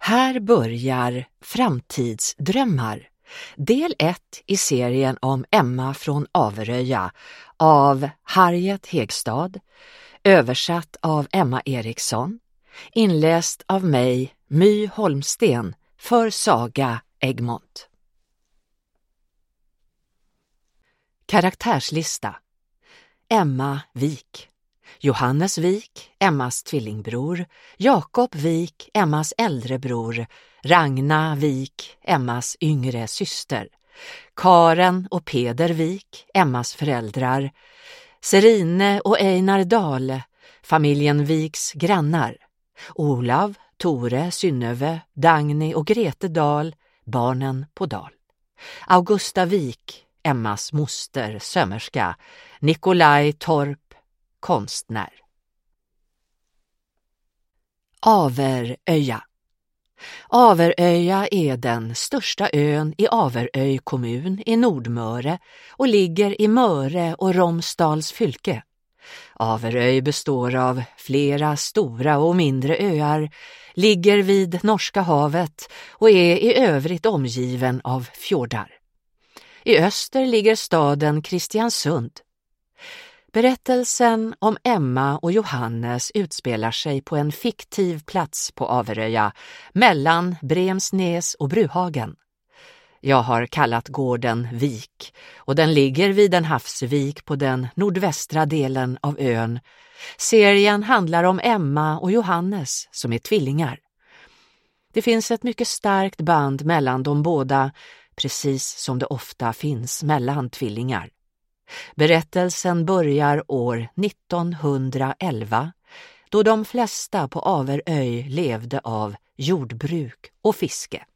Här börjar Framtidsdrömmar, del 1 i serien om Emma från Averöja av Harriet Hegstad, översatt av Emma Eriksson, inläst av mig, My Holmsten, för Saga Egmont. Karaktärslista: Emma Wik, Johannes Wik, Emmas tvillingbror, Jakob Wik, Emmas äldre bror, Ragna Wik, Emmas yngre syster, Karen och Peder Wik, Emmas föräldrar, Serine och Einar Dahl, familjen Viks grannar, Olav, Tore, Synnöve, Dagny och Grete Dahl, barnen på Dahl, Augusta Wik, Emmas moster, sömmerska, Nikolaj Torp, konstnär. Averöja. Averöja är den största ön i Averöj kommun i Nordmöre och ligger i Möre och Romsdals fylke. Averöj består av flera stora och mindre öar, ligger vid Norska havet och är i övrigt omgiven av fjordar. I öster ligger staden Kristiansund. Berättelsen om Emma och Johannes utspelar sig på en fiktiv plats på Averöja, mellan Bremsnäs och Bruhagen. Jag har kallat gården Vik och den ligger vid en havsvik på den nordvästra delen av ön. Serien handlar om Emma och Johannes som är tvillingar. Det finns ett mycket starkt band mellan de båda, precis som det ofta finns mellan tvillingar. Berättelsen börjar år 1911, då de flesta på Averöj levde av jordbruk och fiske.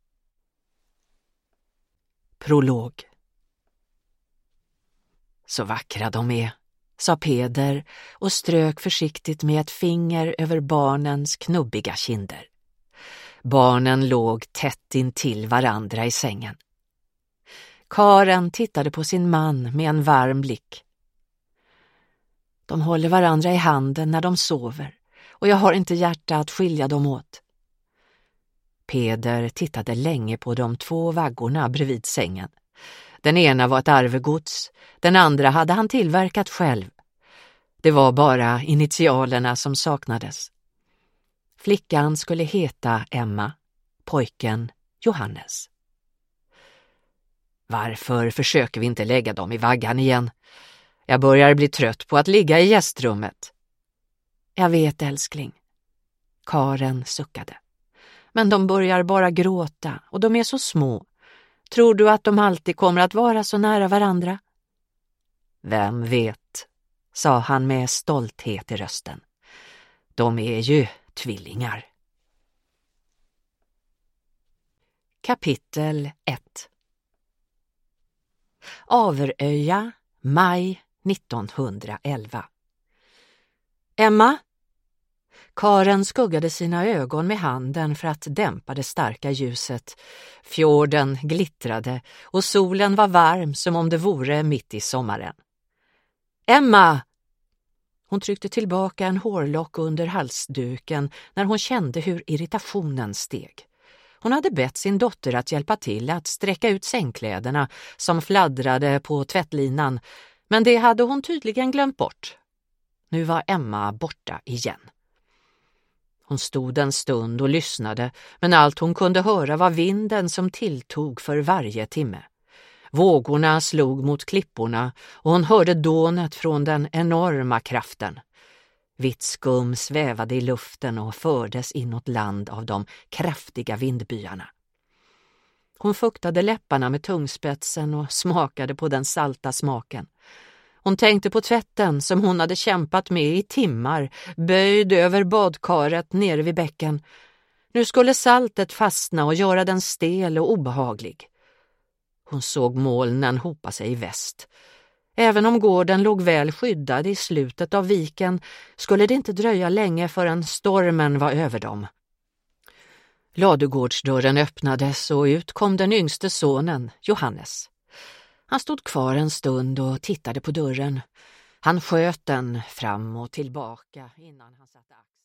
Prolog. Så vackra de är, sa Peder och strök försiktigt med ett finger över barnens knubbiga kinder. Barnen låg tätt intill varandra i sängen. Karen tittade på sin man med en varm blick. De håller varandra i handen när de sover och jag har inte hjärta att skilja dem åt. Peder tittade länge på de två vaggorna bredvid sängen. Den ena var ett arvegods, den andra hade han tillverkat själv. Det var bara initialerna som saknades. Flickan skulle heta Emma, pojken Johannes. Varför försöker vi inte lägga dem i vaggan igen? Jag börjar bli trött på att ligga i gästrummet. Jag vet, älskling. Karen suckade. Men de börjar bara gråta och de är så små. Tror du att de alltid kommer att vara så nära varandra? Vem vet, sa han med stolthet i rösten. De är ju tvillingar. Kapitel 1. Averöja, maj 1911. Emma? Karen skuggade sina ögon med handen för att dämpa det starka ljuset. Fjorden glittrade och solen var varm som om det vore mitt i sommaren. Emma! Hon tryckte tillbaka en hårlock under halsduken när hon kände hur irritationen steg. Hon hade bett sin dotter att hjälpa till att sträcka ut sängkläderna som fladdrade på tvättlinan, men det hade hon tydligen glömt bort. Nu var Emma borta igen. Hon stod en stund och lyssnade, men allt hon kunde höra var vinden som tilltog för varje timme. Vågorna slog mot klipporna och hon hörde dånet från den enorma kraften. Vitt skum svävade i luften och fördes inåt land av de kraftiga vindbyarna. Hon fuktade läpparna med tungspetsen och smakade på den salta smaken. Hon tänkte på tvätten som hon hade kämpat med i timmar, böjd över badkaret nere vid bäcken. Nu skulle saltet fastna och göra den stel och obehaglig. Hon såg molnen hopa sig i väst. Även om gården låg väl skyddad i slutet av viken skulle det inte dröja länge förrän stormen var över dem. Ladugårdsdörren öppnades och ut kom den yngste sonen, Johannes. Han stod kvar en stund och tittade på dörren. Han sköt den fram och tillbaka innan han satte axeln.